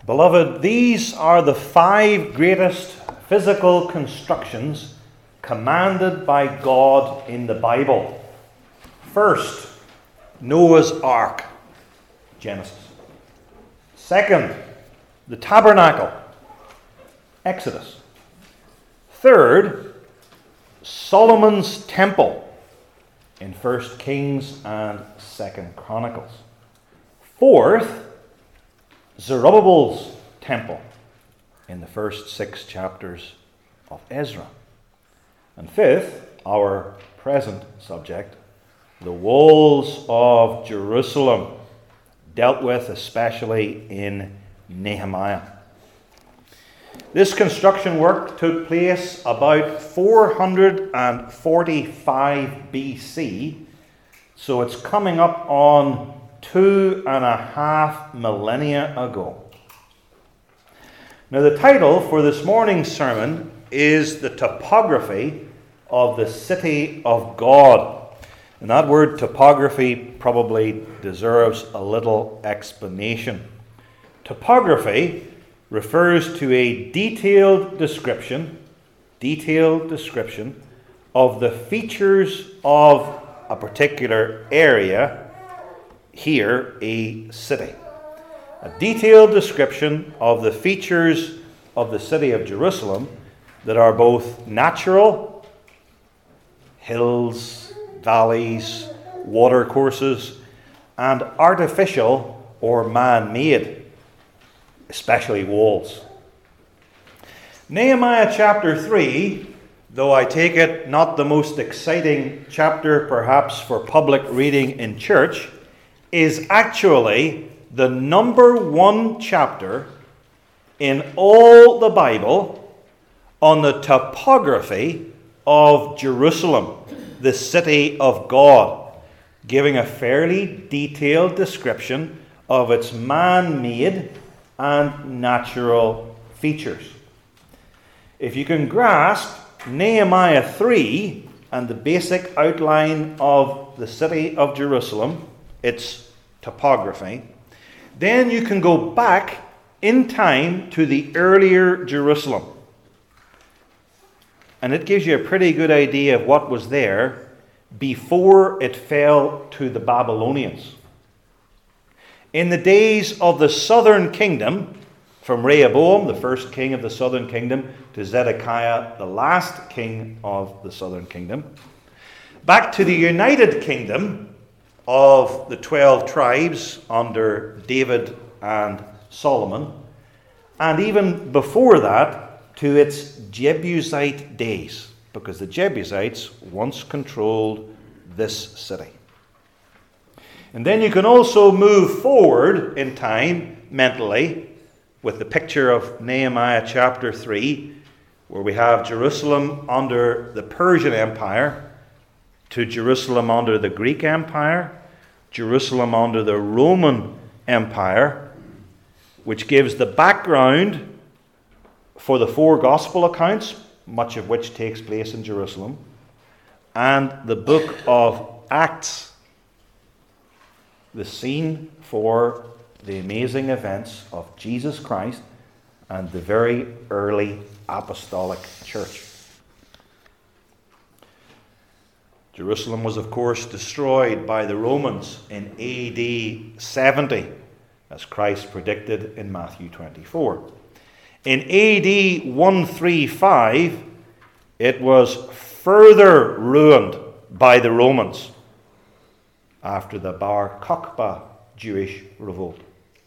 Beloved, these are the 5 greatest physical constructions commanded by God in the Bible. First, Noah's Ark, Genesis. Second, the tabernacle, Exodus. Third, Solomon's temple in 1 Kings and 2 Chronicles. Fourth, Zerubbabel's temple in the first 6 chapters of Ezra. And fifth, our present subject, the walls of Jerusalem, dealt with especially in Nehemiah. This construction work took place about 445 BC, so it's coming up on 2.5 millennia ago. Now, the title for this morning's sermon is The Topography of the City of God. And that word topography probably deserves a little explanation. Topography refers to a detailed description of the features of a particular area, here a city. A detailed description of the features of the city of Jerusalem that are both natural, hills, valleys, watercourses, and artificial or man-made, especially walls. Nehemiah chapter 3, though I take it not the most exciting chapter perhaps for public reading in church, is actually the number 1 chapter in all the Bible on the topography of Jerusalem, the city of God, giving a fairly detailed description of its man-made and natural features. If you can grasp Nehemiah 3 and the basic outline of the city of Jerusalem, its topography, then you can go back in time to the earlier Jerusalem. And it gives you a pretty good idea of what was there before it fell to the Babylonians. In the days of the southern kingdom, from Rehoboam, the first king of the southern kingdom, to Zedekiah, the last king of the southern kingdom, back to the united kingdom of the 12 tribes under David and Solomon, and even before that to its Jebusite days, because the Jebusites once controlled this city. And then you can also move forward in time mentally with the picture of Nehemiah chapter 3, where we have Jerusalem under the Persian Empire, to Jerusalem under the Greek Empire, Jerusalem under the Roman Empire, which gives the background for the 4 gospel accounts, much of which takes place in Jerusalem, and the book of Acts, the scene for the amazing events of Jesus Christ and the very early apostolic church. Jerusalem was, of course, destroyed by the Romans in AD 70, as Christ predicted in Matthew 24. In AD 135, it was further ruined by the Romans after the Bar Kokhba Jewish revolt.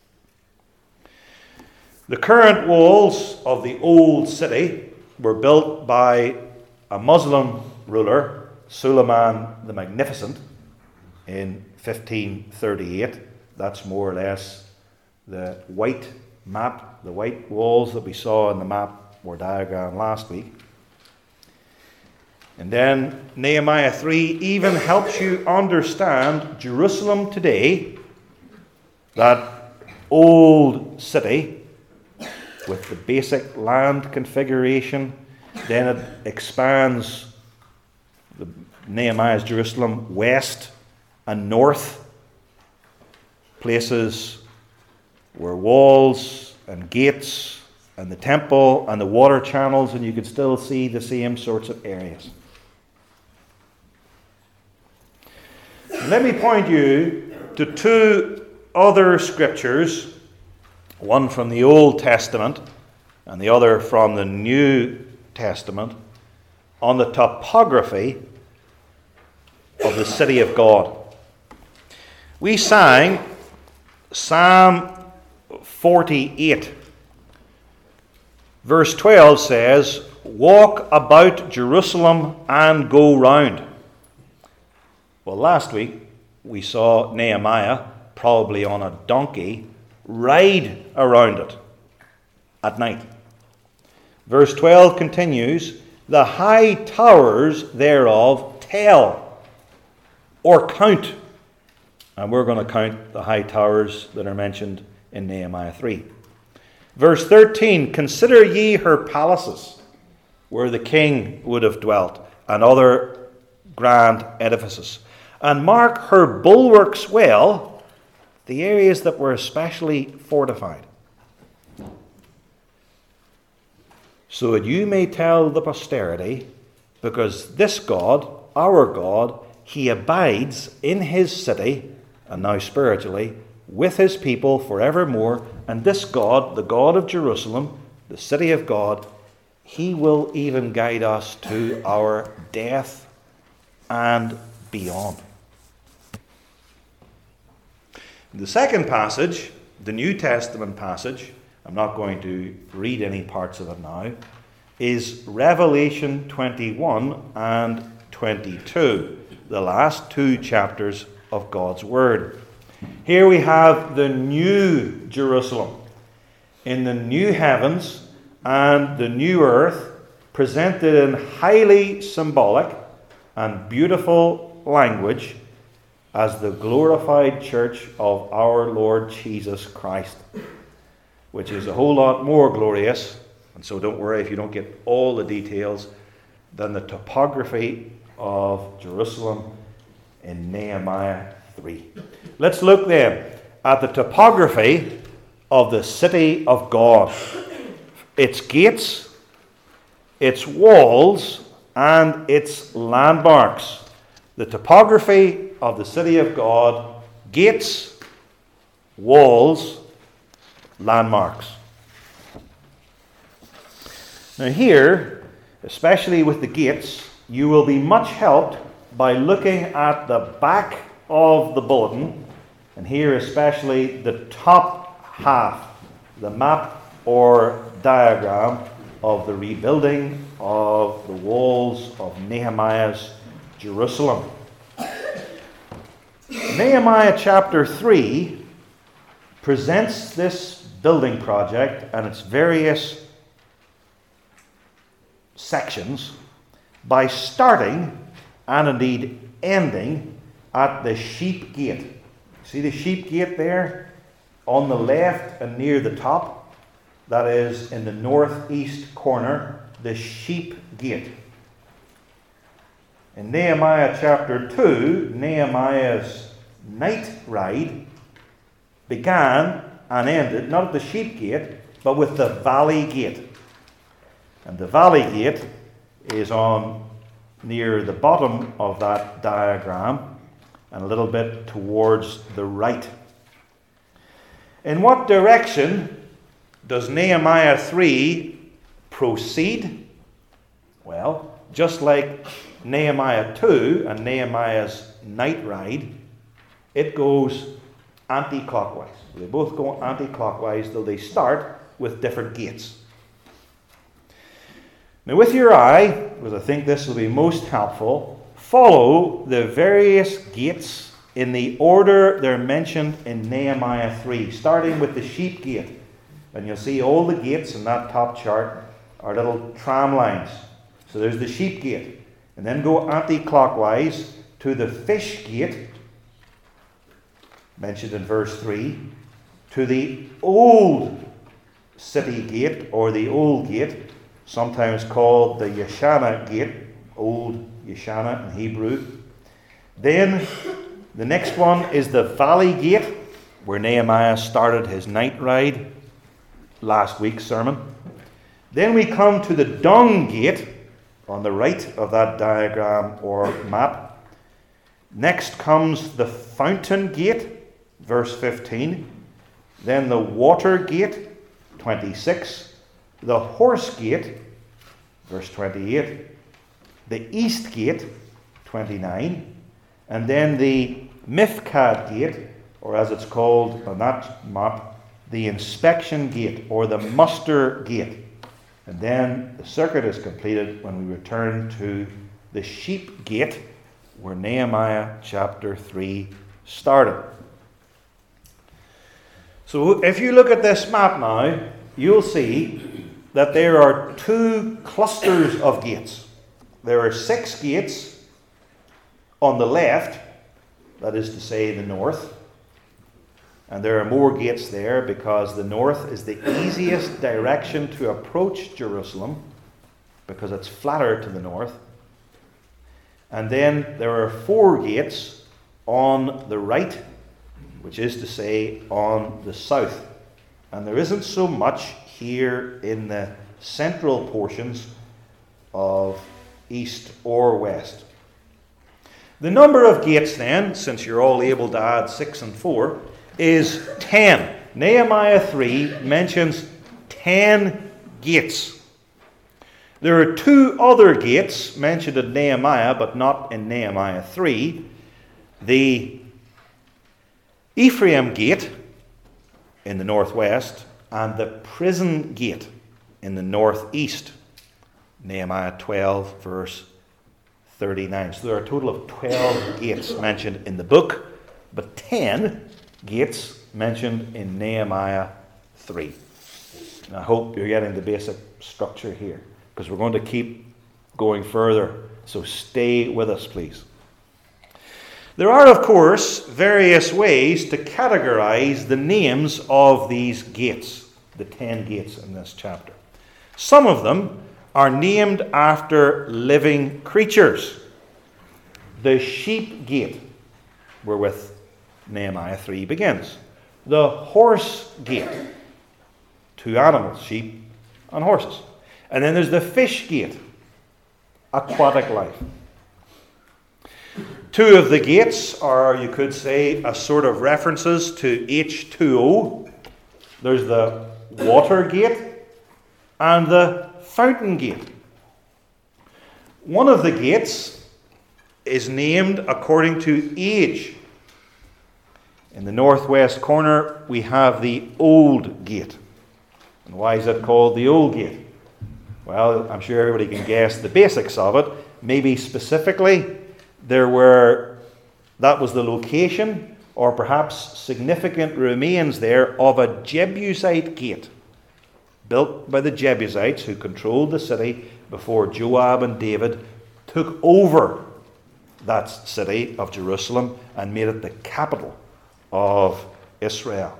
The current walls of the old city were built by a Muslim ruler, Suleiman the Magnificent, in 1538. That's more or less the white map. The white walls that we saw in the map were diagrammed last week. And then Nehemiah 3 even helps you understand Jerusalem today, that old city with the basic land configuration. Then it expands Nehemiah's Jerusalem west and north, places where walls and gates and the temple and the water channels, and you can still see the same sorts of areas. Let me point you to two other scriptures, one from the Old Testament and the other from the New Testament, on the topography of the city of God. We sang Psalm 48. Verse 12 says, "Walk about Jerusalem and go round." Well, last week we saw Nehemiah, probably on a donkey, ride around it at night. Verse 12 continues, "The high towers thereof tell," or count. And we're going to count the high towers that are mentioned in Nehemiah 3. Verse 13, "Consider ye her palaces, where the king would have dwelt, and other grand edifices. And mark her bulwarks well," the areas that were especially fortified, "so that you may tell the posterity, because this God, our God, he abides in his city," and now spiritually, "with his people forevermore. And this God, the God of Jerusalem, the city of God, he will even guide us to our death and beyond." The second passage, the New Testament passage, I'm not going to read any parts of it now, is Revelation 21 and 22, the last two chapters of God's Word. Here we have the new Jerusalem in the new heavens and the new earth, presented in highly symbolic and beautiful language as the glorified church of our Lord Jesus Christ, which is a whole lot more glorious, and so don't worry if you don't get all the details, than the topography of Jerusalem in Nehemiah 3. Let's look then at the topography of the city of God, its gates, its walls, and its landmarks. The topography of the city of God, gates, walls, landmarks. Now here, especially with the gates, you will be much helped by looking at the back of the bulletin, and here especially the top half, the map or diagram of the rebuilding of the walls of Nehemiah's Jerusalem. Nehemiah chapter 3 presents this building project and its various sections by starting and indeed ending at the sheep gate. See the sheep gate there on the left and near the top? That is in the northeast corner, the sheep gate. In Nehemiah chapter 2, Nehemiah's night ride began and ended not at the sheep gate, but with the valley gate. And the valley gate is on near the bottom of that diagram and a little bit towards the right. In what direction does Nehemiah 3 proceed? Well, just like Nehemiah 2 and Nehemiah's night ride, it goes anti-clockwise. They both go anti-clockwise, though they start with different gates. Now with your eye, because I think this will be most helpful, follow the various gates in the order they're mentioned in Nehemiah 3, starting with the sheep gate. And you'll see all the gates in that top chart are little tram lines. So there's the sheep gate. And then go anti-clockwise to the fish gate, mentioned in verse 3, to the old city gate, or the old gate, sometimes called the Yeshana gate, old Yeshana in Hebrew. Then the next one is the valley gate, where Nehemiah started his night ride. last week's sermon. Then we come to the Dung Gate on the right of that diagram or map. Next comes the Fountain Gate, verse 15. Then the Water Gate, 26. The Horse Gate, verse 28. The East Gate, 29. And then the Mifkad Gate, or as it's called on that map, the Inspection Gate or the Muster Gate. And then the circuit is completed when we return to the Sheep Gate, where Nehemiah chapter 3 started. So if you look at this map now, you'll see that there are two clusters of gates. There are 6 gates on the left, that is to say the north. And there are more gates there because the north is the easiest direction to approach Jerusalem because it's flatter to the north. And then there are 4 gates on the right, which is to say on the south. And there isn't so much here in the central portions of east or west. The number of gates then, since you're all able to add 6 and 4, is 10. Nehemiah 3 mentions 10 gates. There are 2 other gates mentioned in Nehemiah, but not in Nehemiah 3. The Ephraim Gate in the northwest and the Prison Gate in the northeast. Nehemiah 12, verse 39. So there are a total of 12 gates mentioned in the book, but 10 gates mentioned in Nehemiah 3. And I hope you're getting the basic structure here, because we're going to keep going further. So stay with us, please. There are, of course, various ways to categorize the names of these gates, the 10 gates in this chapter. Some of them are named after living creatures. The Sheep Gate, wherewith Nehemiah 3 begins. The Horse Gate, 2 animals, sheep and horses. And then there's the Fish Gate, aquatic life. 2 of the gates are, you could say, a sort of references to H2O. There's the Water Gate and the Fountain Gate. One of the gates is named according to age. In the northwest corner, we have the Old Gate. And why is it called the Old Gate? Well, I'm sure everybody can guess the basics of it. Maybe specifically, that was the location, or perhaps significant remains there, of a Jebusite gate built by the Jebusites who controlled the city before Joab and David took over that city of Jerusalem and made it the capital of Israel.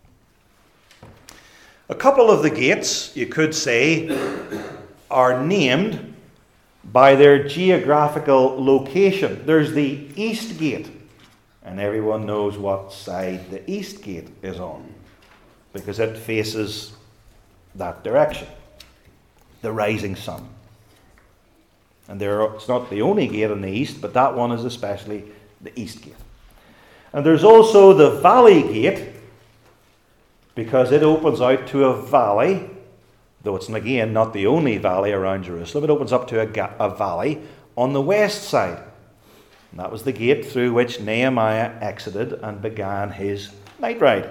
A couple of the gates, you could say, are named by their geographical location. There's the East Gate, and everyone knows what side the East Gate is on, because it faces that direction, the rising sun. And it's not the only gate in the east, but that one is especially the East Gate. And there's also the Valley Gate, because it opens out to a valley, though it's again not the only valley around Jerusalem. It opens up to a valley on the west side. And that was the gate through which Nehemiah exited and began his night ride.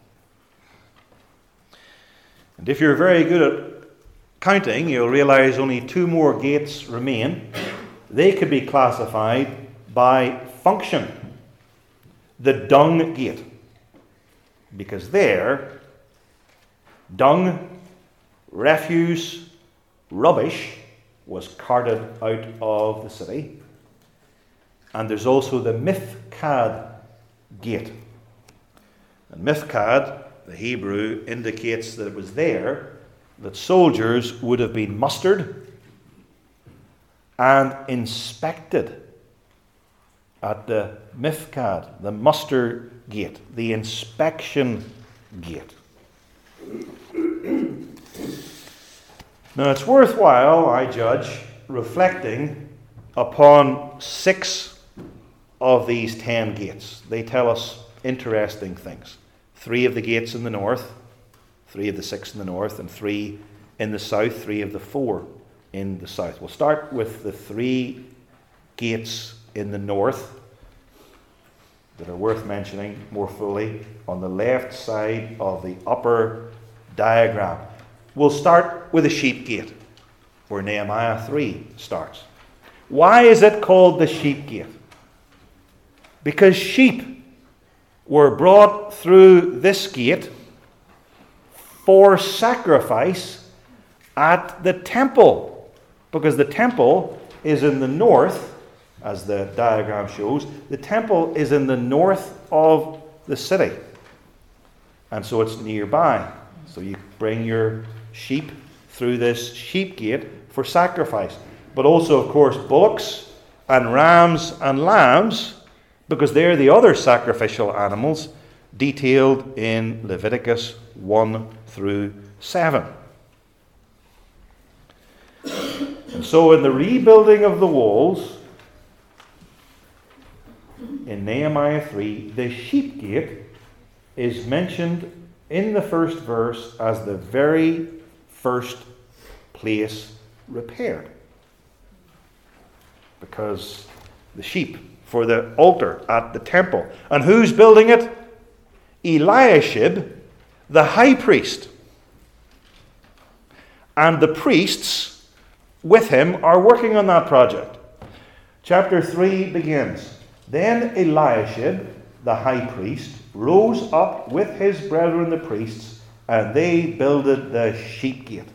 And if you're very good at counting, you'll realize only 2 more gates remain. They could be classified by function. The Dung Gate, because there, dung, refuse, rubbish was carted out of the city. And there's also the Mifkad Gate. And Mifkad, the Hebrew, indicates that it was there that soldiers would have been mustered and inspected at the Mifkad, the muster gate, the inspection gate. Now it's worthwhile, I judge, reflecting upon 6 of these 10 gates. They tell us interesting things. 3 of the gates in the north, 3 of the 6 in the north, and 3 in the south, 3 of the 4 in the south. We'll start with the 3 gates in the north that are worth mentioning more fully on the left side of the upper diagram. We'll start with the sheep gate, where Nehemiah 3 starts. Why is it called the sheep gate? Because sheep were brought through this gate for sacrifice at the temple. Because the temple is in the north, as the diagram shows. The temple is in the north of the city. And so it's nearby. So you bring your sheep through this sheep gate for sacrifice. But also, of course, bullocks and rams and lambs, because they're the other sacrificial animals detailed in Leviticus 1 through 7. And so in the rebuilding of the walls, in Nehemiah 3, the sheep gate is mentioned in the first verse as the very first place repaired. Because the sheep for the altar at the temple. And who's building it? Eliashib, the high priest. And the priests with him are working on that project. Chapter 3 begins. Then Eliashib, the high priest, rose up with his brethren the priests, and they builded the sheep gate.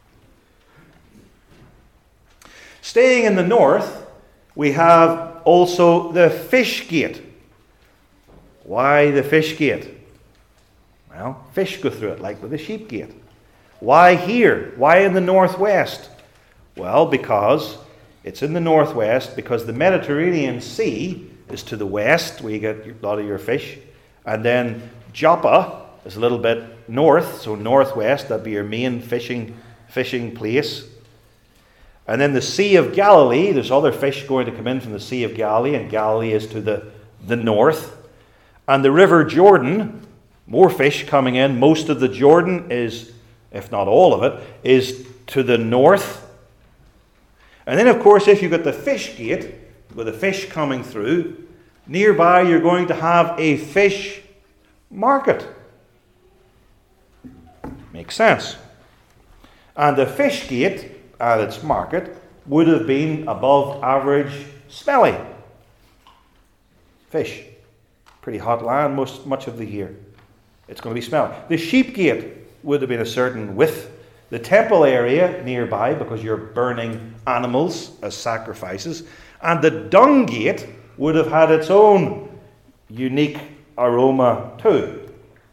Staying in the north, we have also the fish gate. Why the fish gate? Well, fish go through it, like with the sheep gate. Why here? Why in the northwest? Well, because it's in the northwest, because the Mediterranean Sea is to the west, where you get a lot of your fish. And then Joppa is a little bit north, so northwest, that'd be your main fishing place. And then the Sea of Galilee, there's other fish going to come in from the Sea of Galilee, and Galilee is to the north. And the River Jordan, more fish coming in. Most of the Jordan is, if not all of it, is to the north. And then, of course, if you've got the fish gate, with the fish coming through, nearby you're going to have a fish market. Makes sense. And the fish gate at its market would have been above average smelly fish. Pretty hot land much of the year. It's going to be smelly. The sheep gate would have been a certain width. The temple area nearby, because you're burning animals as sacrifices. And the dung gate would have had its own unique aroma too.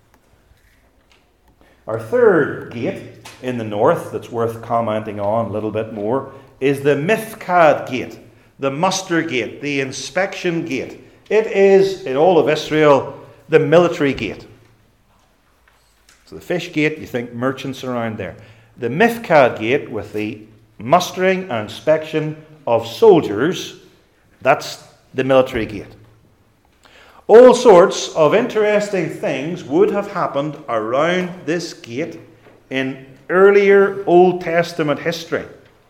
Our third gate in the north that's worth commenting on a little bit more is the Mifkad gate, the muster gate, the inspection gate. It is, in all of Israel, the military gate. So the fish gate, you think merchants around there. The Mifkad gate with the mustering and inspection of soldiers, that's the military gate. All sorts of interesting things would have happened around this gate in earlier Old Testament history.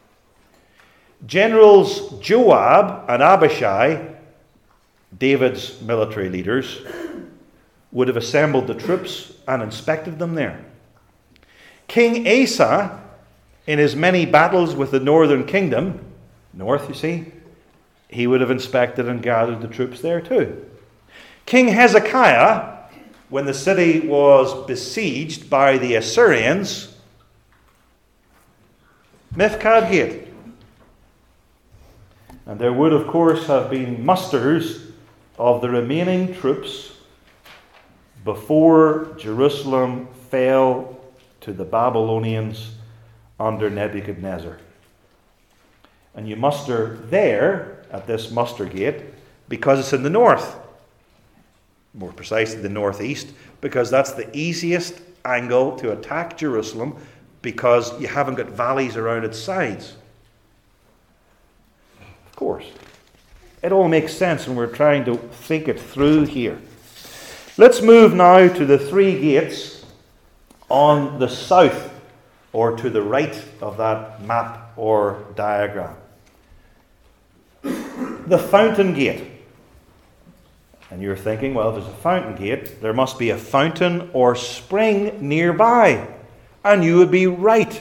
Generals Joab and Abishai, David's military leaders, would have assembled the troops and inspected them there. King Asa, in his many battles with the northern kingdom, north you see, he would have inspected and gathered the troops there too. King Hezekiah, when the city was besieged by the Assyrians, Mifkad gate. And there would, of course, have been musters of the remaining troops before Jerusalem fell to the Babylonians under Nebuchadnezzar. And you muster there at this muster gate because it's in the north. More precisely, the northeast, because that's the easiest angle to attack Jerusalem because you haven't got valleys around its sides. Of course. It all makes sense when we're trying to think it through here. Let's move now to the three gates on the south, or to the right of that map or diagram. The fountain gate. And you're thinking, well, if there's a fountain gate, there must be a fountain or spring nearby. And you would be right.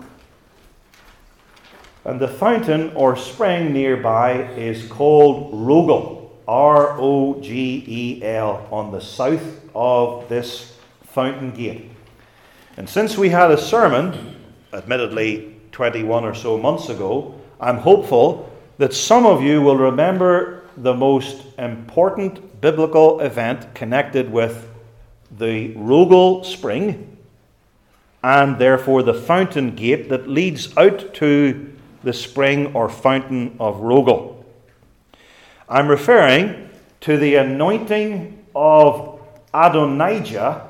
And the fountain or spring nearby is called Rogel, R-O-G-E-L, on the south of this fountain gate. And since we had a sermon, admittedly 21 or so months ago, I'm hopeful that some of you will remember the most important biblical event connected with the Rogel spring, and therefore the fountain gate that leads out to the spring or fountain of Rogel. I'm referring to the anointing of Adonijah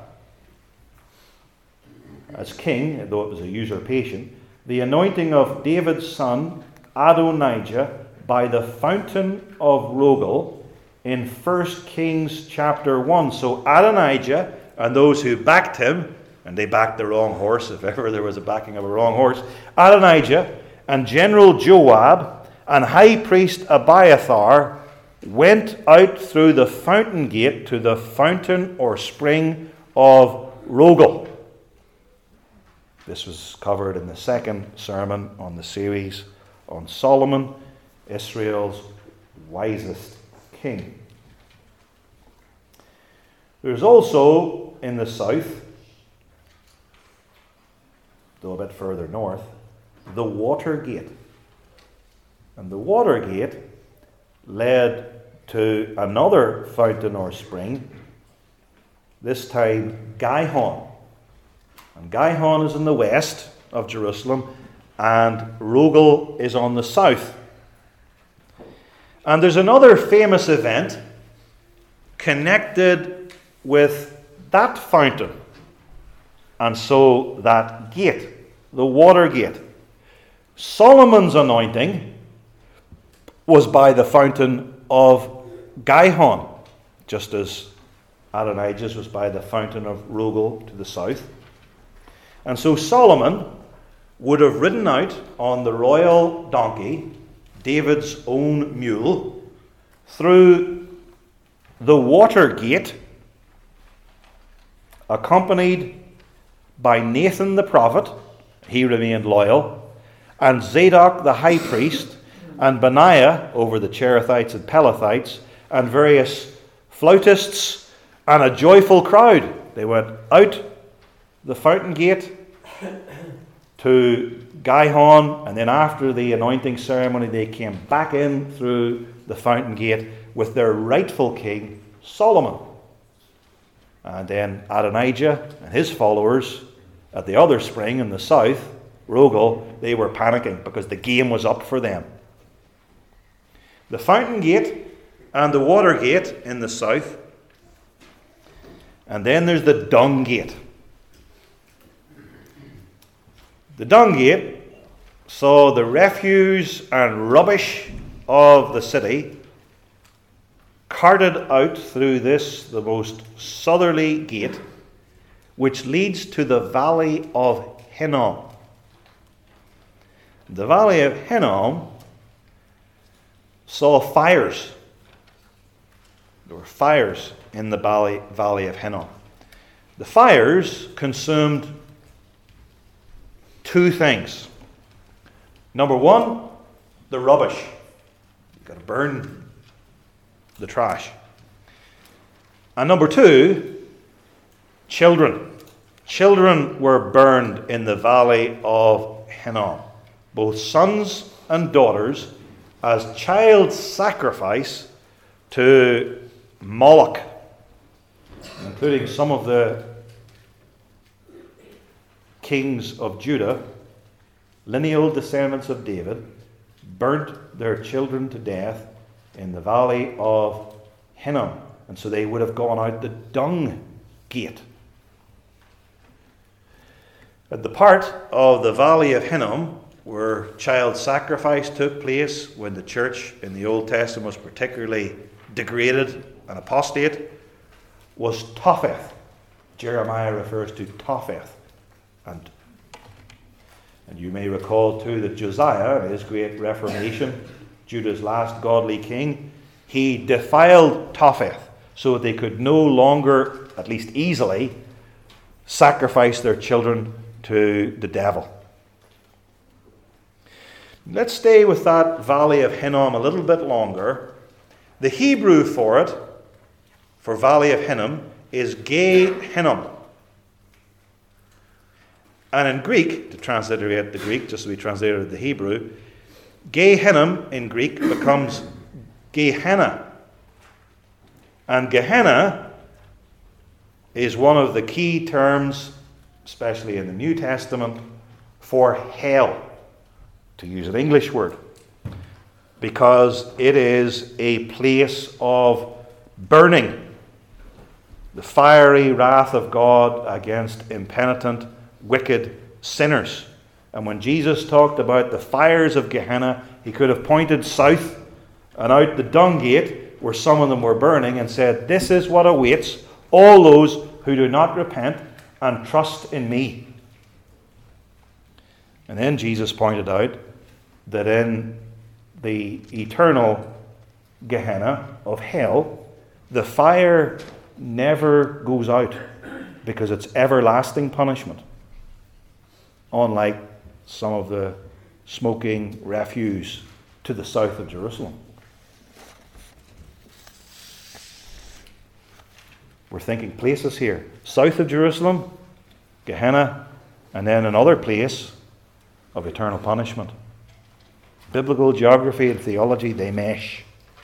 as king, though it was a usurpation, the anointing of David's son Adonijah by the fountain of Rogel in 1 Kings chapter 1. So Adonijah and those who backed him, and they backed the wrong horse, if ever there was a backing of a wrong horse, Adonijah and General Joab and High Priest Abiathar went out through the fountain gate to the fountain or spring of Rogel. This was covered in the second sermon on the series on Solomon, Israel's wisest king. There's also in the south, though a bit further north, the water gate. And the water gate led to another fountain or spring, this time Gihon. And Gihon is in the west of Jerusalem, and Rogel is on the south. And there's another famous event connected with that fountain, and so that gate, the water gate. Solomon's anointing was by the fountain of Gihon, just as Adonijah's was by the fountain of Rogel to the south. And so Solomon would have ridden out on the royal donkey, David's own mule, through the water gate, accompanied by Nathan the prophet, he remained loyal, and Zadok the high priest, and Benaiah over the Cherethites and Pelethites, and various flautists, and a joyful crowd. They went out the fountain gate to Gihon, and then after the anointing ceremony they came back in through the fountain gate with their rightful king Solomon. And then Adonijah and his followers at the other spring in the south, Rogel, they were panicking because the game was up for them. The fountain gate and the water gate in the south, and then there's the dung gate. The dung gate saw the refuse and rubbish of the city carted out through this, the most southerly gate, which leads to the valley of Hinnom. The valley of Hinnom saw fires. There were fires in the valley of Hinnom. The fires consumed two things. Number one, the rubbish. You've got to burn the trash. And number two, children. Children were burned in the valley of Hinnom, both sons and daughters, as child sacrifice to Moloch, including some of the kings of Judah, lineal descendants of David, burnt their children to death in the valley of Hinnom. And so they would have gone out the dung gate. At the part of the Valley of Hinnom where child sacrifice took place when the church in the Old Testament was particularly degraded and apostate was Topheth. Jeremiah refers to Topheth. And you may recall too that Josiah, in his great reformation, Judah's last godly king, he defiled Topheth so that they could no longer, at least easily, sacrifice their children to the devil. Let's stay with that Valley of Hinnom a little bit longer. The Hebrew for it, for Valley of Hinnom, is Ge Hinnom. And in Greek, to transliterate the Greek, just as we translated the Hebrew, Ge Hinnom in Greek becomes Gehenna. And Gehenna is one of the key terms, especially in the New Testament, for hell, to use an English word, because it is a place of burning, the fiery wrath of God against impenitent, wicked sinners. And when Jesus talked about the fires of Gehenna, he could have pointed south and out the dung gate where some of them were burning and said, "This is what awaits all those who do not repent and trust in me." And then Jesus pointed out that in the eternal Gehenna of hell, the fire never goes out because it's everlasting punishment, unlike some of the smoking refuse to the south of Jerusalem. We're thinking places here. South of Jerusalem, Gehenna, and then another place of eternal punishment. Biblical geography and theology, they mesh.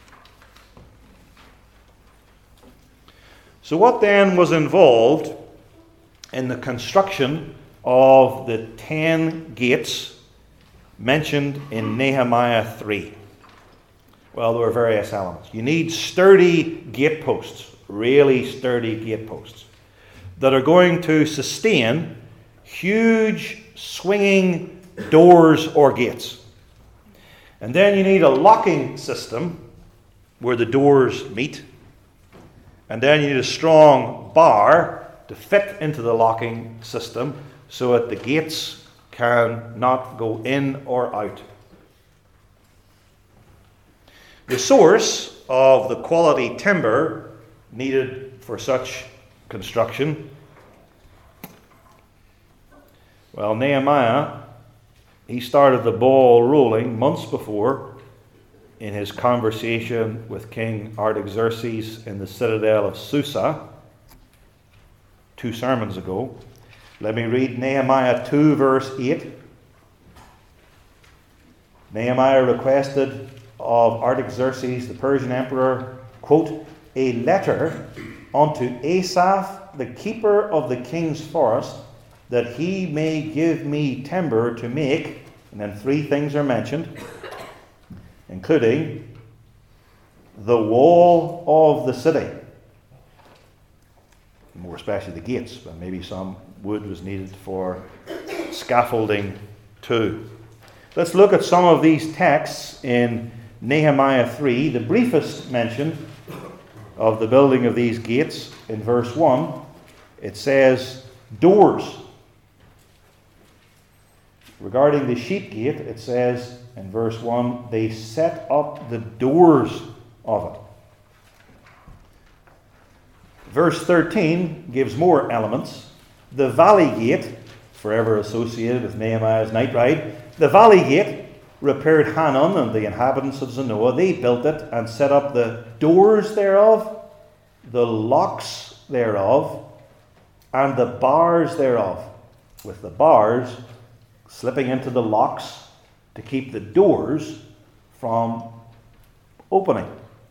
So what then was involved in the construction of the 10 gates mentioned in Nehemiah 3? Well, there were various elements. You need sturdy gateposts, really sturdy gateposts, that are going to sustain huge swinging doors or gates. And then you need a locking system where the doors meet. And then you need a strong bar to fit into the locking system so that the gates can not go in or out. The source of the quality timber needed for such construction, well, Nehemiah, he started the ball rolling months before in his conversation with King Artaxerxes in the citadel of Susa 2 sermons ago. Let me read Nehemiah 2 verse 8. Nehemiah requested of Artaxerxes, the Persian emperor, quote, "a letter unto Asaph, the keeper of the king's forest, that he may give me timber to make," and then 3 things are mentioned, including the wall of the city, more especially the gates, but maybe some wood was needed for scaffolding too. Let's look at some of these texts in Nehemiah 3. The briefest mention of the building of these gates in verse 1, it says doors. Regarding the sheep gate, it says in verse 1, they set up the doors of it. Verse 13 gives more elements. The valley gate, forever associated with Nehemiah's night ride, the valley gate repaired Hanun and the inhabitants of Zanoah. They built it and set up the doors thereof, the locks thereof, and the bars thereof, with the bars slipping into the locks to keep the doors from opening.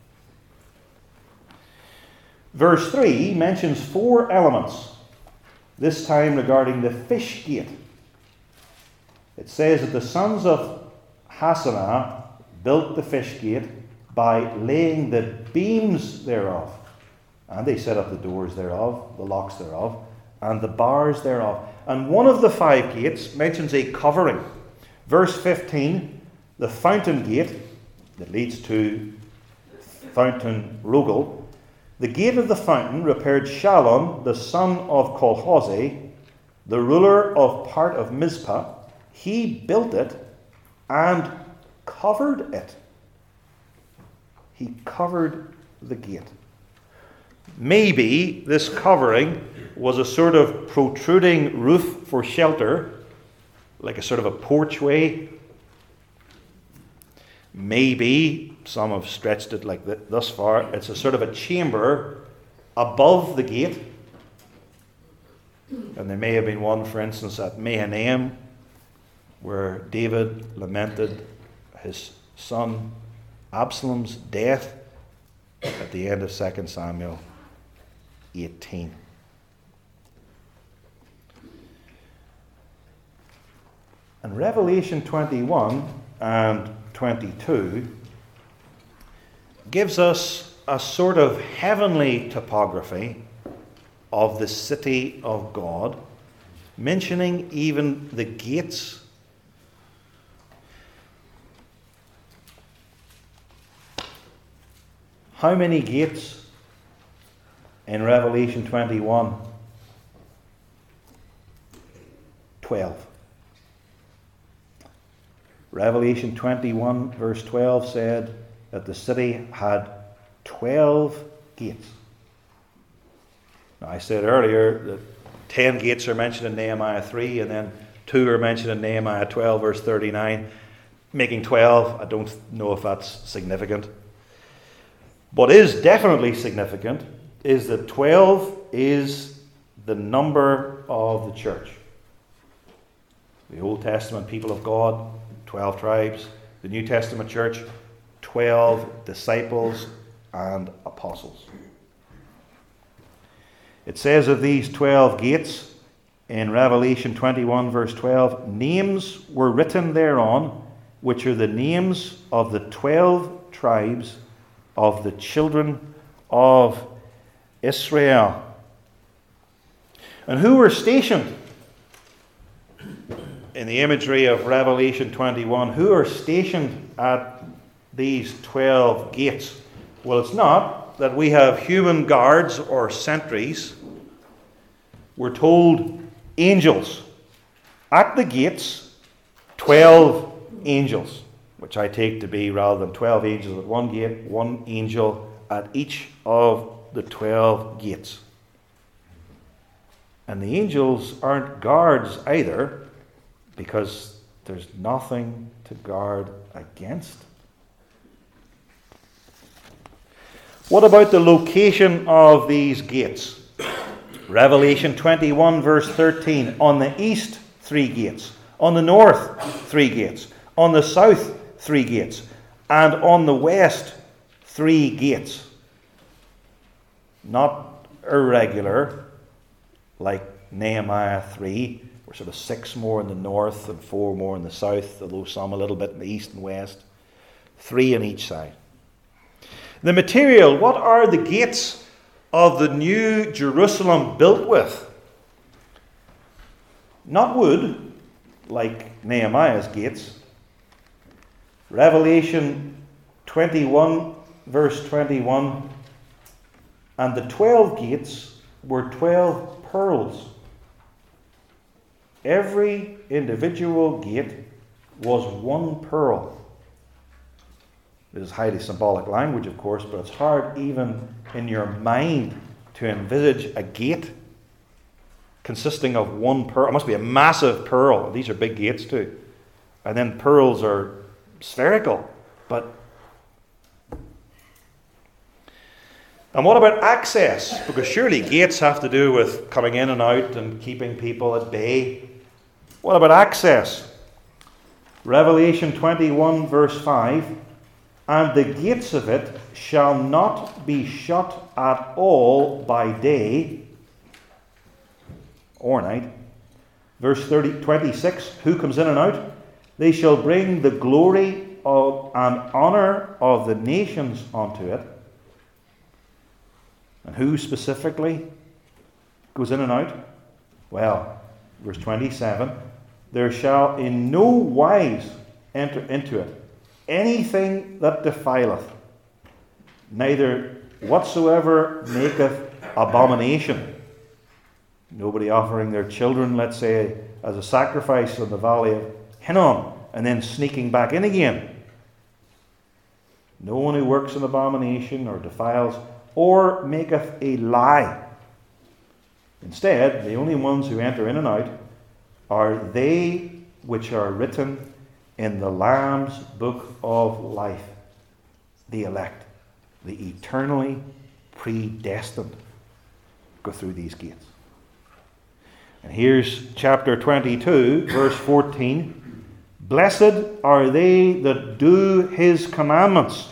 Verse 3 mentions 4 elements, this time regarding the fish gate. It says that the sons of Hassenaah built the fish gate by laying the beams thereof, and they set up the doors thereof, the locks thereof, and the bars thereof. And one of the 5 gates mentions a covering. Verse 15, the fountain gate that leads to Fountain Rogel. The gate of the fountain repaired Shallun, the son of Colhose, the ruler of part of Mizpah. He built it and covered it. He covered the gate. Maybe this covering was a sort of protruding roof for shelter, like a sort of a porchway. Maybe some have stretched it like thus far. It's a sort of a chamber above the gate. And there may have been one, for instance, at Mahanaim, where David lamented his son Absalom's death at the end of 2 Samuel 18. And Revelation 21 and 22 gives us a sort of heavenly topography of the city of God, mentioning even the gates. How many gates in Revelation 21? 12. Revelation 21 verse 12 said that the city had 12 gates. Now, I said earlier that 10 gates are mentioned in Nehemiah 3, and then 2 are mentioned in Nehemiah 12 verse 39, making 12. I don't know if that's significant. What is definitely significant is that 12 is the number of the church. The Old Testament people of God, 12 tribes. The New Testament church, 12 disciples and apostles. It says of these 12 gates in Revelation 21 verse 12, names were written thereon, which are the names of the 12 tribes of the children of Israel. And who were stationed? In the imagery of Revelation 21, who are stationed at these 12 gates? Well, it's not that we have human guards or sentries. We're told angels. At the gates, 12 angels, which I take to be, rather than 12 angels at one gate, one angel at each of the 12 gates. And the angels aren't guards either, because there's nothing to guard against. What about the location of these gates? Revelation 21 verse 13. On the east, 3 gates. On the north, 3 gates. On the south, 3 gates. And on the west, 3 gates. Not irregular, like Nehemiah 3. We're sort of 6 more in the north and 4 more in the south, although some a little bit in the east and west. 3 on each side. The material, what are the gates of the new Jerusalem built with? Not wood, like Nehemiah's gates. Revelation 21, verse 21. And the 12 gates were 12 pearls. Every individual gate was 1 pearl. This is highly symbolic language, of course, but it's hard even in your mind to envisage a gate consisting of 1 pearl. It must be a massive pearl. These are big gates too. And then pearls are spherical. And what about access? Because surely gates have to do with coming in and out and keeping people at bay. What about access? Revelation 21 verse 5. And the gates of it shall not be shut at all by day or night. Verse 26. Who comes in and out? They shall bring the glory of and honor of the nations unto it. And who specifically goes in and out? Well, verse 27, there shall in no wise enter into it anything that defileth, neither whatsoever maketh abomination. Nobody offering their children, let's say, as a sacrifice in the valley of Hinnom, and then sneaking back in again. No one who works an abomination or defiles or maketh a lie. Instead, the only ones who enter in and out are they which are written in the Lamb's book of life, the elect, the eternally predestined, go through these gates. And here's chapter 22, verse 14. Blessed are they that do his commandments.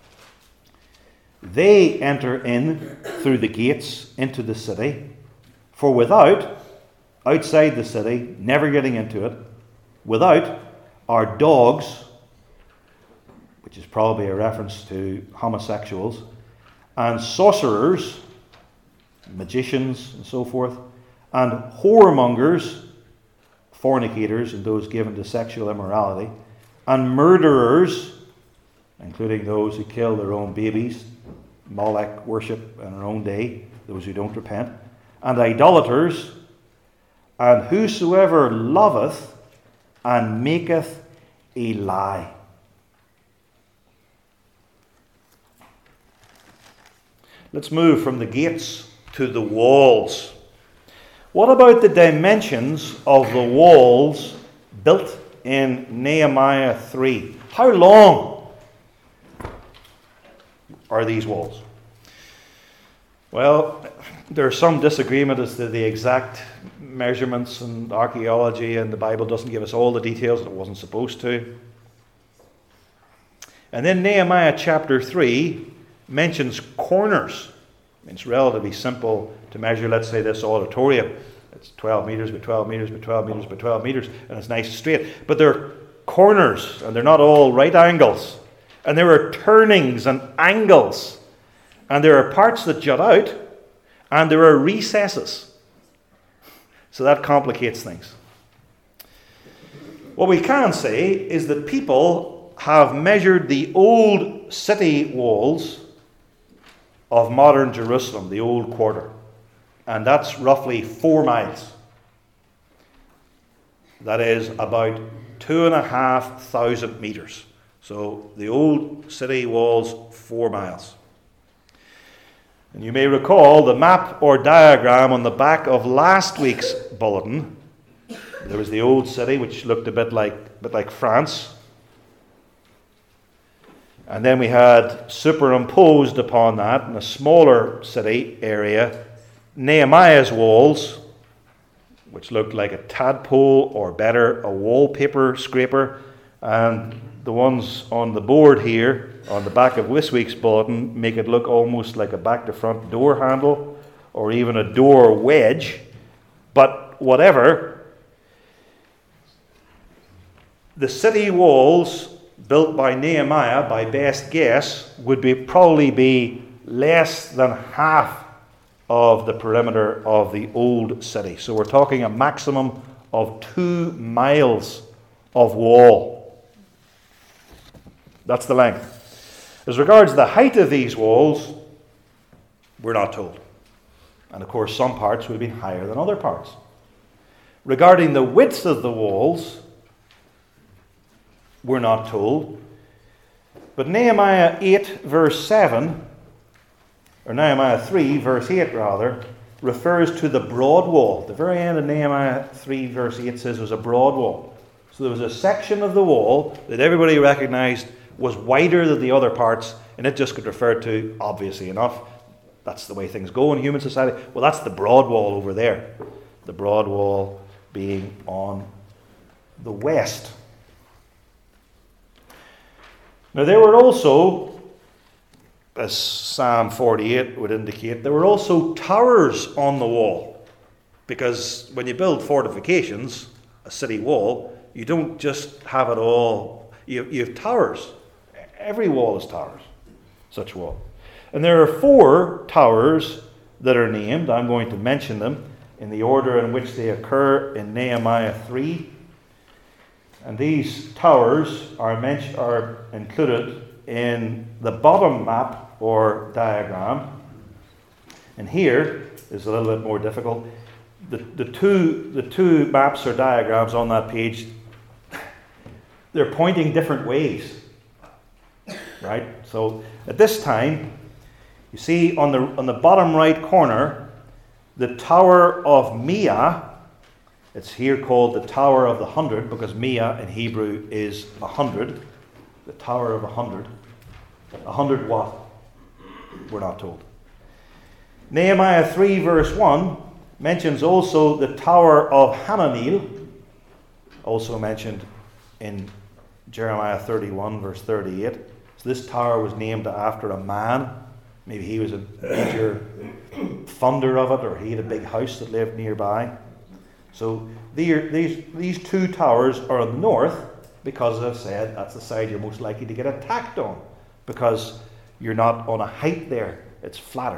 They enter in through the gates into the city. For without, outside the city, never getting into it, without are dogs, which is probably a reference to homosexuals, and sorcerers, magicians, and so forth, and whoremongers, fornicators, and those given to sexual immorality, and murderers, including those who kill their own babies, Molech worship in our own day, those who don't repent, and idolaters, and whosoever loveth and maketh a lie. Let's move from the gates to the walls. What about the dimensions of the walls built in Nehemiah 3? How long are these walls? Well, there's some disagreement as to the exact measurements, and archaeology and the Bible doesn't give us all the details, and it wasn't supposed to. And then Nehemiah chapter 3 mentions corners. It's relatively simple to measure, let's say, this auditorium. It's 12 metres by 12 metres by 12 metres by 12 metres, and it's nice and straight. But there are corners, and they're not all right angles. And there are turnings and angles. And there are parts that jut out, and there are recesses. So that complicates things. What we can say is that people have measured the old city walls of modern Jerusalem, the old quarter. And that's roughly 4 miles. That is about 2,500 metres. So the old city walls, 4 miles. And you may recall the map or diagram on the back of last week's bulletin. There was the old city, which looked a bit like France. And then we had superimposed upon that, in a smaller city area, Nehemiah's walls, which looked like a tadpole, or better, a wallpaper scraper. And the ones on the board here, on the back of this week's bulletin, make it look almost like a back-to-front door handle, or even a door wedge. But whatever, the city walls built by Nehemiah, by best guess, would probably be less than half of the perimeter of the old city. So we're talking a maximum of 2 miles of wall. That's the length. As regards the height of these walls, we're not told. And of course, some parts would have been higher than other parts. Regarding the width of the walls, we're not told. But Nehemiah 8 verse 7, or Nehemiah 3 verse 8 rather, refers to the broad wall. The very end of Nehemiah 3 verse 8 says there's a broad wall. So there was a section of the wall that everybody recognized was wider than the other parts, and it just could refer to, obviously enough, that's the way things go in human society. Well, that's the broad wall over there. The broad wall being on the west. Now there were also, as Psalm 48 would indicate, there were also towers on the wall. Because when you build fortifications, a city wall, you don't just have it all. You have towers. Every wall is towers, such wall. And there are 4 towers that are named. I'm going to mention them in the order in which they occur in Nehemiah 3. And these towers are included in the bottom map or diagram. And here is a little bit more difficult. The two maps or diagrams on that page, they're pointing different ways. Right? So at this time, you see on the bottom right corner, the Tower of Mia. It's here called the Tower of the 100 because Mia in Hebrew is 100. The Tower of 100. 100 what? We're not told. Nehemiah 3 verse 1 mentions also the Tower of Hananel, also mentioned in Jeremiah 31 verse 38. So this tower was named after a man. Maybe he was a major funder of it, or he had a big house that lived nearby. So these two towers are on the north because, as I've said, that's the side you're most likely to get attacked on, because you're not on a height there. It's flatter.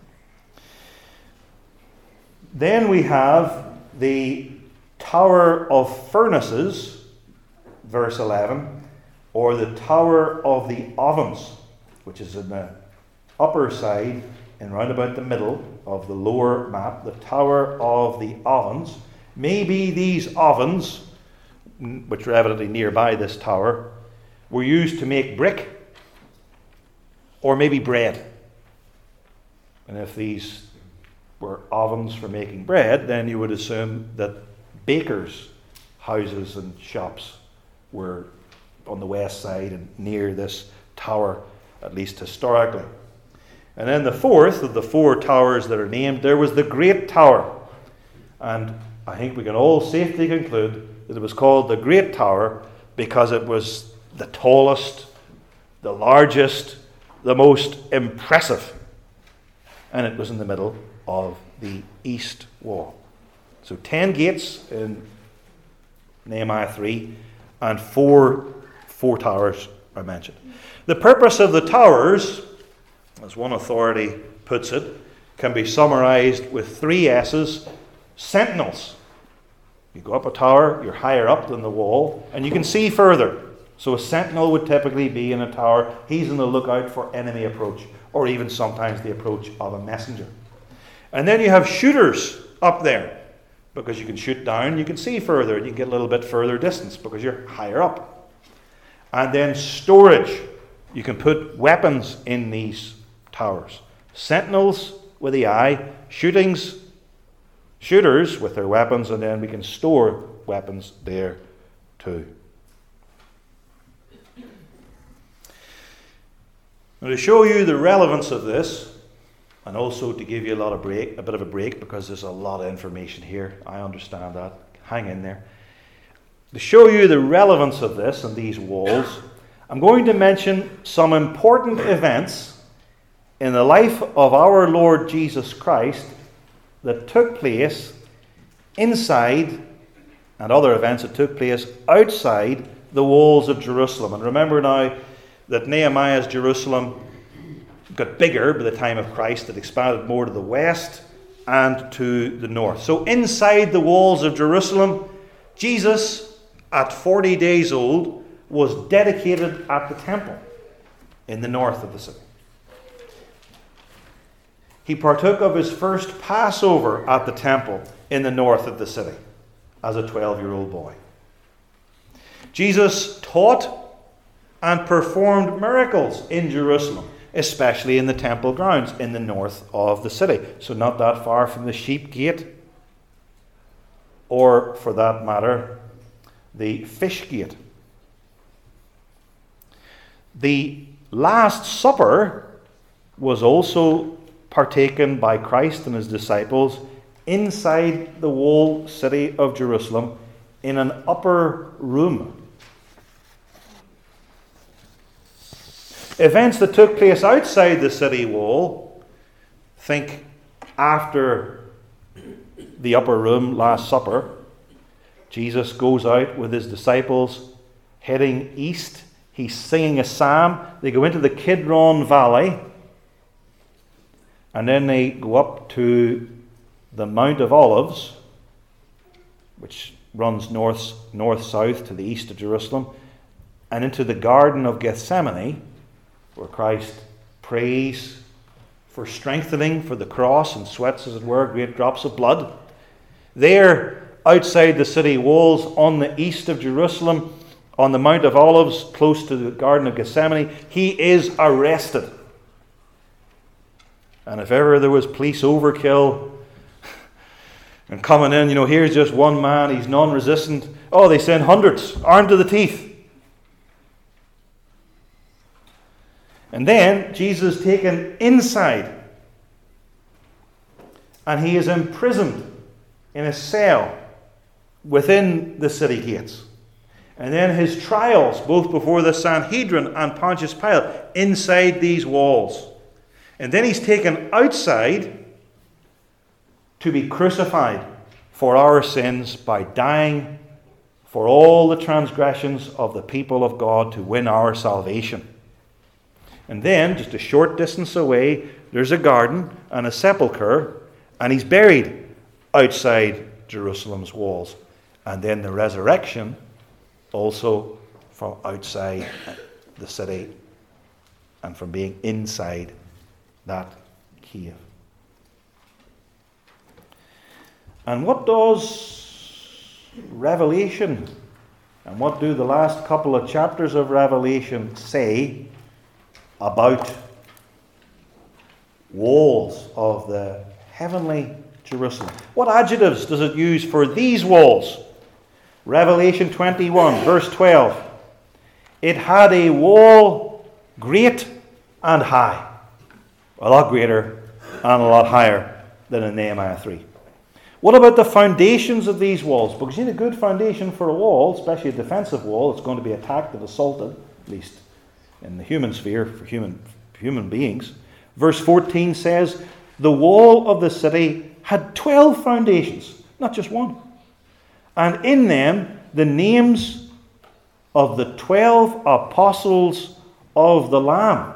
Then we have the Tower of Furnaces, verse 11, or the Tower of the Ovens, which is in the upper side and round about the middle of the lower map, the Tower of the Ovens. Maybe these ovens, which are evidently nearby this tower, were used to make brick or maybe bread. And if these were ovens for making bread, then you would assume that bakers' houses and shops were on the west side and near this tower, at least historically. And then the fourth of the four towers that are named, there was the Great Tower. And I think we can all safely conclude that it was called the Great Tower because it was the tallest, the largest, the most impressive. And it was in the middle of the east wall. So 10 gates in Nehemiah 3 and four towers are mentioned. The purpose of the towers, as one authority puts it, can be summarized with 3 S's. Sentinels. You go up a tower, you're higher up than the wall, and you can see further. So a sentinel would typically be in a tower. He's on the lookout for enemy approach, or even sometimes the approach of a messenger. And then you have shooters up there, because you can shoot down, you can see further, and you can get a little bit further distance because you're higher up. And then storage. You can put weapons in these towers. Sentinels with the eye, shooters with their weapons, and then we can store weapons there too. Now, to show you the relevance of this, and also to give you a bit of a break, because there's a lot of information here, I understand that. Hang in there. To show you the relevance of this and these walls, I'm going to mention some important events in the life of our Lord Jesus Christ that took place inside, and other events that took place outside the walls of Jerusalem. And remember now that Nehemiah's Jerusalem got bigger by the time of Christ. It expanded more to the west and to the north. So inside the walls of Jerusalem, Jesus, at 40 days old, was dedicated at the temple in the north of the city. He partook of his first Passover at the temple in the north of the city as a 12-year-old boy. Jesus taught and performed miracles in Jerusalem, especially in the temple grounds in the north of the city. So not that far from the Sheep Gate, or for that matter, the Fish Gate. The Last Supper was also partaken by Christ and his disciples inside the walled city of Jerusalem in an upper room. Events that took place outside the city wall, think after the upper room, Last Supper, Jesus goes out with his disciples heading east. He's singing a psalm. They go into the Kidron Valley, and then they go up to the Mount of Olives, which runs north-south to the east of Jerusalem, and into the Garden of Gethsemane, where Christ prays for strengthening for the cross and sweats, as it were, great drops of blood. There, outside the city walls, on the east of Jerusalem, on the Mount of Olives, close to the Garden of Gethsemane, he is arrested. And if ever there was police overkill and coming in, here's just one man, he's non-resistant. Oh, they send hundreds, armed to the teeth. And then Jesus is taken inside, and he is imprisoned in a cell within the city gates. And then his trials, both before the Sanhedrin and Pontius Pilate, inside these walls. And then he's taken outside to be crucified for our sins by dying for all the transgressions of the people of God to win our salvation. And then, just a short distance away, there's a garden and a sepulchre, and he's buried outside Jerusalem's walls. And then the resurrection, also from outside the city and from being inside that cave. And what does Revelation, and what do the last couple of chapters of Revelation say about walls of the heavenly Jerusalem? What adjectives does it use for these walls? Revelation 21, verse 12. It had a wall great and high. A lot greater and a lot higher than in Nehemiah 3. What about the foundations of these walls? Because you need a good foundation for a wall, especially a defensive wall. It's going to be attacked and assaulted, at least in the human sphere, for human beings. Verse 14 says, the wall of the city had 12 foundations, not just one. And in them, the names of the 12 apostles of the Lamb.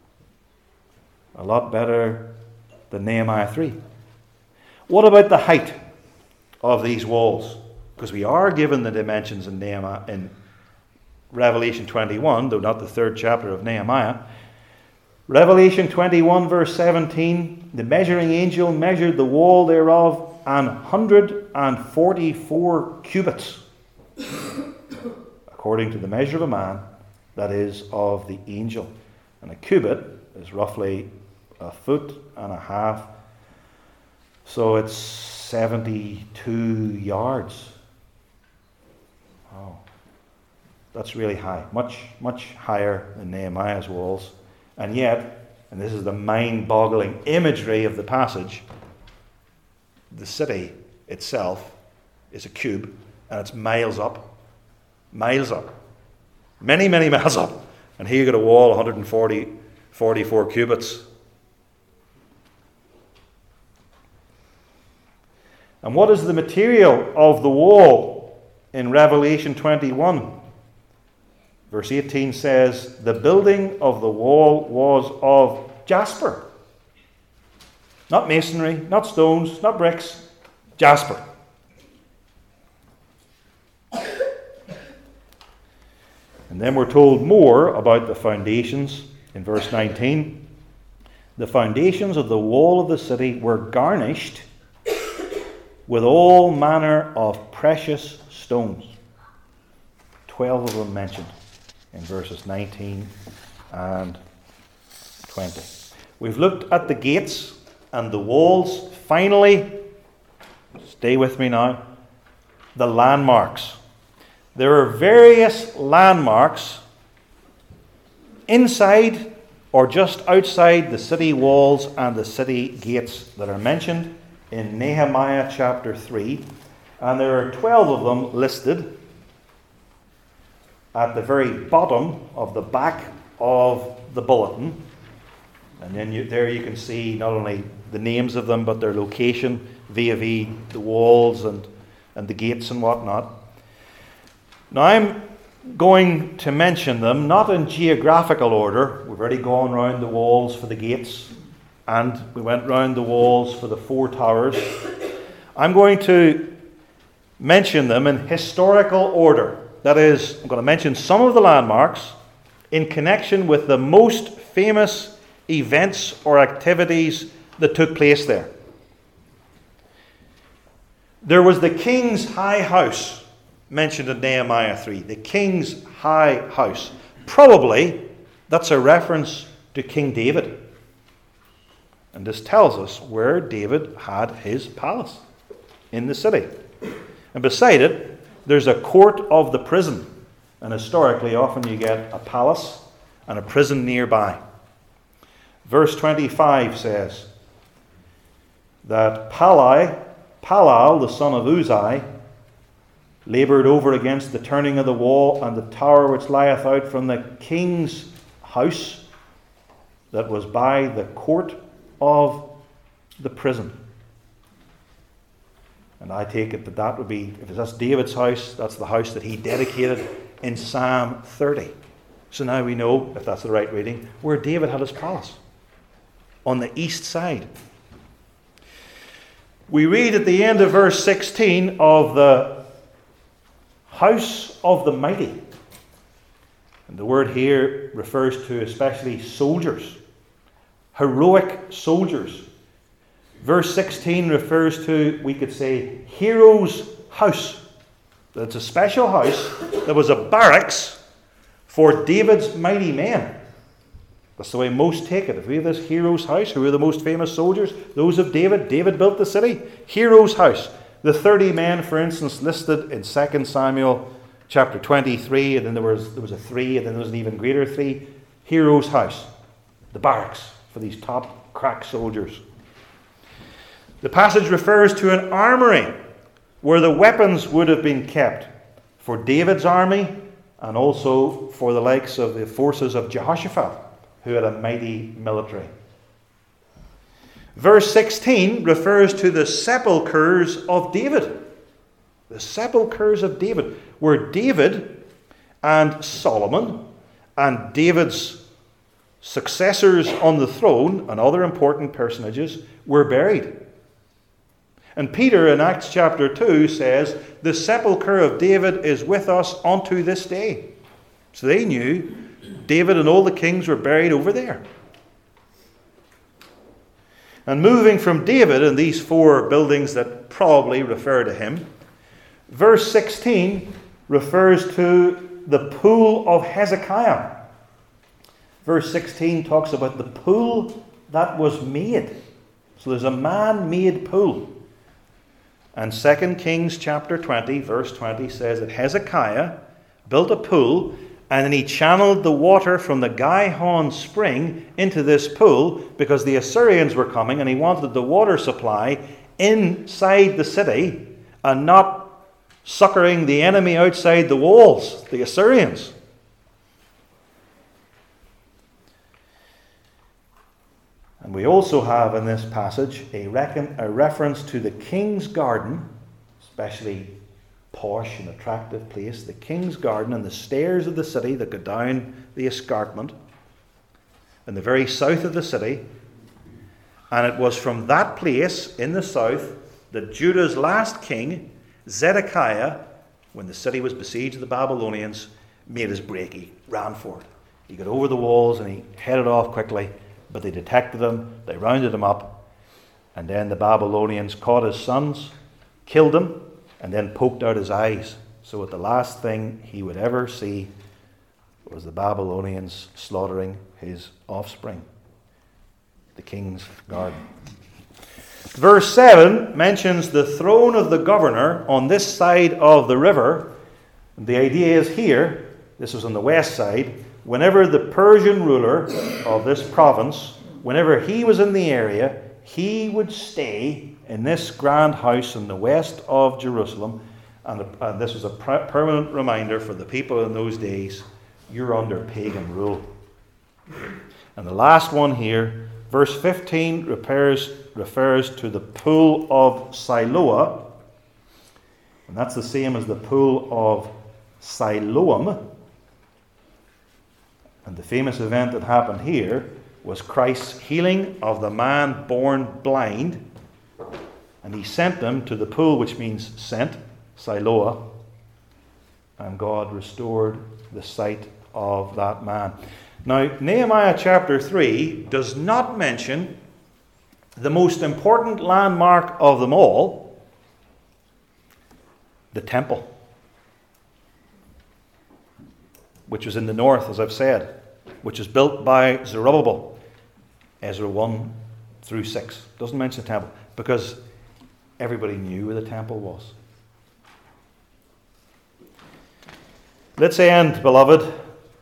A lot better than Nehemiah 3. What about the height of these walls? Because we are given the dimensions in Revelation 21, though not the third chapter of Nehemiah. Revelation 21, verse 17, the measuring angel measured the wall thereof 144 cubits, according to the measure of a man, that is, of the angel. And a cubit is roughly a foot and a half, so it's 72 yards. Oh, that's really high, much, much higher than Nehemiah's walls. And yet, and this is the mind-boggling imagery of the passage, the city itself is a cube, and it's miles up, many, many miles up. And here you got a wall 44 cubits. And what is the material of the wall in Revelation 21? Verse 18 says, the building of the wall was of jasper. Not masonry, not stones, not bricks, jasper. And then we're told more about the foundations in verse 19. The foundations of the wall of the city were garnished with all manner of precious stones. 12 of them mentioned in verses 19 and 20. We've looked at the gates and the walls. Finally, stay with me now, the landmarks. There are various landmarks inside or just outside the city walls and the city gates that are mentioned in Nehemiah chapter 3. And there are 12 of them listed at the very bottom of the back of the bulletin. And then there you can see not only the names of them, but their location vis-a-vis the walls and the gates and whatnot. Now I'm going to mention them not in geographical order. We've already gone round the walls for the gates, and we went round the walls for the four towers. I'm going to mention them in historical order. That is, I'm going to mention some of the landmarks in connection with the most famous events or activities that took place there. There was the king's high house mentioned in Nehemiah 3. The king's high house. Probably that's a reference to King David. And this tells us where David had his palace, in the city. And beside it, there's a court of the prison. And historically, often you get a palace and a prison nearby. Verse 25 says that Palal, the son of Uzai, laboured over against the turning of the wall and the tower which lieth out from the king's house that was by the court of the prison. And I take it that would be, if that's David's house, that's the house that he dedicated in Psalm 30. So now we know, if that's the right reading, where David had his palace. On the east side. We read at the end of verse 16 of the house of the mighty. And the word here refers to especially soldiers. Heroic soldiers. Verse 16 refers to, we could say, hero's house. It's a special house that was a barracks for David's mighty men. That's the way most take it. If we have this hero's house, who are the most famous soldiers? Those of David. David built the city. Hero's house. The 30 men, for instance, listed in 2 Samuel chapter 23, and then there was a 3, and then there was an even greater 3. Hero's house. The barracks for these top crack soldiers. The passage refers to an armory where the weapons would have been kept for David's army and also for the likes of the forces of Jehoshaphat, who had a mighty military. Verse 16 refers to the sepulchres of David. The sepulchres of David, where David and Solomon and David's successors on the throne and other important personages were buried. And Peter in Acts chapter 2 says, the sepulchre of David is with us unto this day. So they knew David and all the kings were buried over there. And moving from David and these 4 buildings that probably refer to him, verse 16 refers to the pool of Hezekiah. Verse 16 talks about the pool that was made. So there's a man-made pool. And 2 Kings chapter 20, verse 20 says that Hezekiah built a pool, and then he channeled the water from the Gihon spring into this pool because the Assyrians were coming, and he wanted the water supply inside the city and not succoring the enemy outside the walls, the Assyrians. And we also have in this passage a reference to the king's garden, especially posh and attractive place, the king's garden and the stairs of the city that go down the escarpment in the very south of the city. And it was from that place in the south that Judah's last king, Zedekiah, when the city was besieged of the Babylonians, made his break. He ran for it. He got over the walls and he headed off quickly. But they detected him, they rounded him up, and then the Babylonians caught his sons, killed him, and then poked out his eyes. So that the last thing he would ever see was the Babylonians slaughtering his offspring, the king's garden. Verse 7 mentions the throne of the governor on this side of the river. The idea is here, this was on the west side, whenever the Persian ruler of this province, whenever he was in the area, he would stay in this grand house in the west of Jerusalem. And this was a permanent reminder for the people in those days, you're under pagan rule. And the last one here, verse 15, refers to the pool of Siloah. And that's the same as the pool of Siloam. And the famous event that happened here was Christ's healing of the man born blind And he sent them to the pool, which means sent, Siloah, and God restored the sight of that man. Now, Nehemiah chapter 3 does not mention the most important landmark of them all, the temple, which was in the north, as I've said, which was built by Zerubbabel, Ezra 1 through 6. Doesn't mention the temple, because everybody knew where the temple was. Let's end, beloved,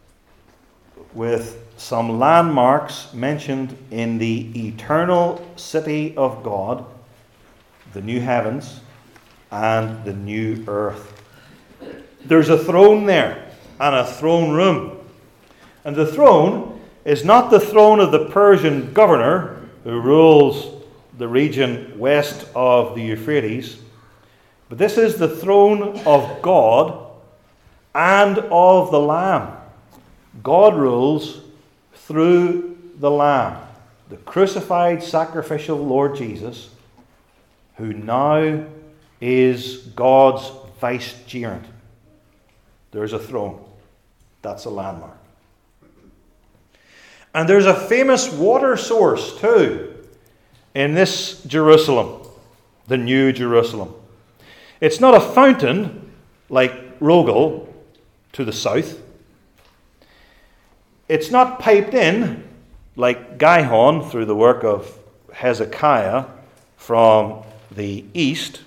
with some landmarks mentioned in the eternal city of God, the new heavens and the new earth. There's a throne there and a throne room. And the throne is not the throne of the Persian governor who rules the region west of the Euphrates, but this is the throne of God and of the Lamb. God rules through the Lamb, the crucified sacrificial Lord Jesus, who now is God's vicegerent. There's a throne. That's a landmark. And there's a famous water source too in this Jerusalem, the New Jerusalem. It's not a fountain like Rogel to the south. It's not piped in like Gihon through the work of Hezekiah from the east.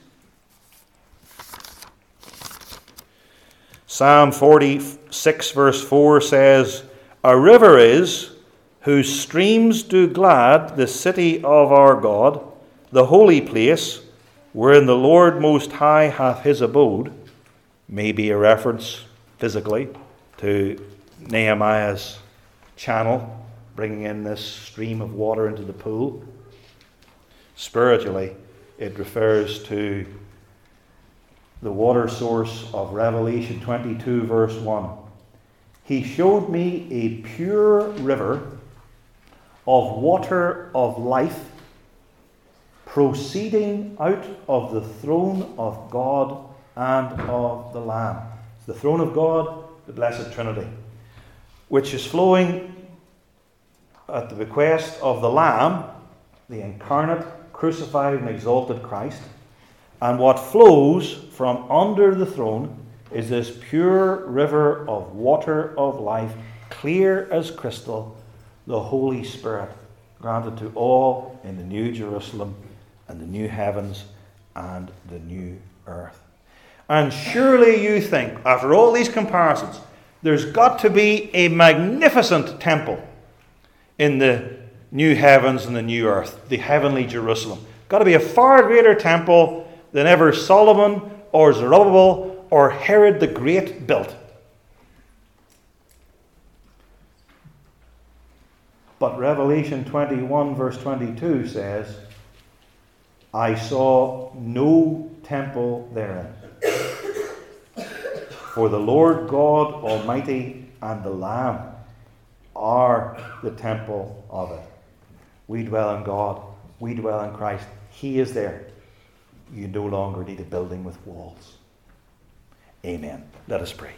Psalm 46 verse 4 says, "A river is, whose streams do glad the city of our God, the holy place, wherein the Lord Most High hath his abode." Maybe a reference physically to Nehemiah's channel, bringing in this stream of water into the pool. Spiritually, it refers to the water source of Revelation 22 verse 1. "He showed me a pure river of water of life, proceeding out of the throne of God and of the Lamb." It's the throne of God, the Blessed Trinity, which is flowing at the bequest of the Lamb, the incarnate, crucified and exalted Christ. And what flows from under the throne is this pure river of water of life, clear as crystal, the Holy Spirit, granted to all in the New Jerusalem and the new heavens and the new earth. And surely you think, after all these comparisons, there's got to be a magnificent temple in the new heavens and the new earth, the heavenly Jerusalem. Got to be a far greater temple than ever Solomon or Zerubbabel or Herod the Great built. But Revelation 21 verse 22 says, "I saw no temple therein. For the Lord God Almighty and the Lamb are the temple of it." We dwell in God. We dwell in Christ. He is there. You no longer need a building with walls. Amen. Let us pray.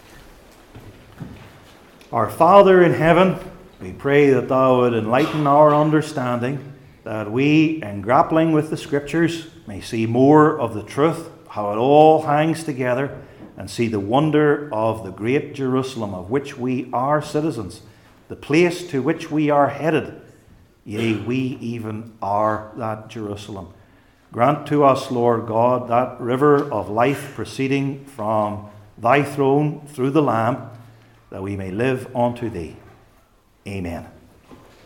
Our Father in heaven, we pray that Thou would enlighten our understanding, that we, in grappling with the Scriptures, may see more of the truth, how it all hangs together, and see the wonder of the great Jerusalem of which we are citizens, the place to which we are headed. Yea, we even are that Jerusalem. Grant to us, Lord God, that river of life proceeding from Thy throne through the Lamb, that we may live unto Thee. Amen.